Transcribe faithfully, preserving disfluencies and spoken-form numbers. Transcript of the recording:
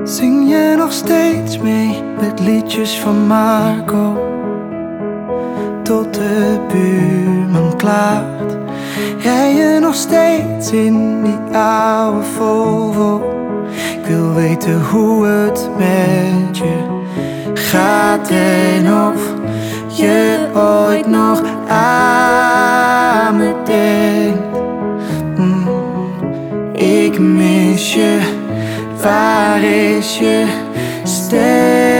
Zing je nog steeds mee met liedjes van Marco? Tot de buurman klaagt. Rij je nog steeds in die oude Volvo? Ik wil weten hoe het met je gaat en of je ooit nog aan me denkt. mm, Ik mis je, waar is je stem?